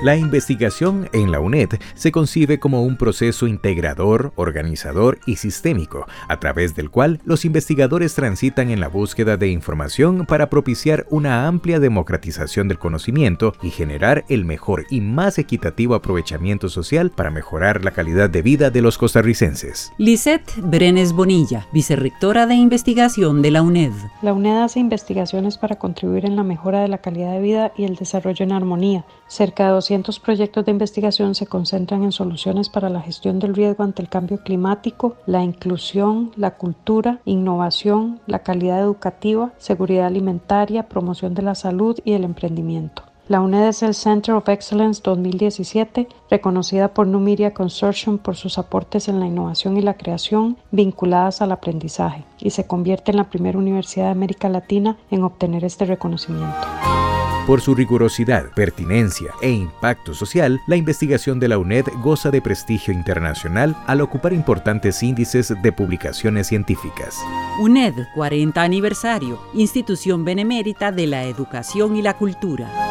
La investigación en la UNED se concibe como un proceso integrador, organizador y sistémico, a través del cual los investigadores transitan en la búsqueda de información para propiciar una amplia democratización del conocimiento y generar el mejor y más equitativo aprovechamiento social para mejorar la calidad de vida de los costarricenses. Lisette Brenes Bonilla, vicerrectora de investigación de la UNED. La UNED hace investigaciones para contribuir en la mejora de la calidad de vida y el desarrollo en armonía. Cerca de 200 proyectos de investigación se concentran en soluciones para la gestión del riesgo ante el cambio climático, la inclusión, la cultura, innovación, la calidad educativa, seguridad alimentaria, promoción de la salud y el emprendimiento. La UNED es el Center of Excellence 2017, reconocida por Numidia Consortium por sus aportes en la innovación y la creación vinculadas al aprendizaje, y se convierte en la primera universidad de América Latina en obtener este reconocimiento. Por su rigurosidad, pertinencia e impacto social, la investigación de la UNED goza de prestigio internacional al ocupar importantes índices de publicaciones científicas. UNED 40 aniversario, institución benemérita de la educación y la cultura.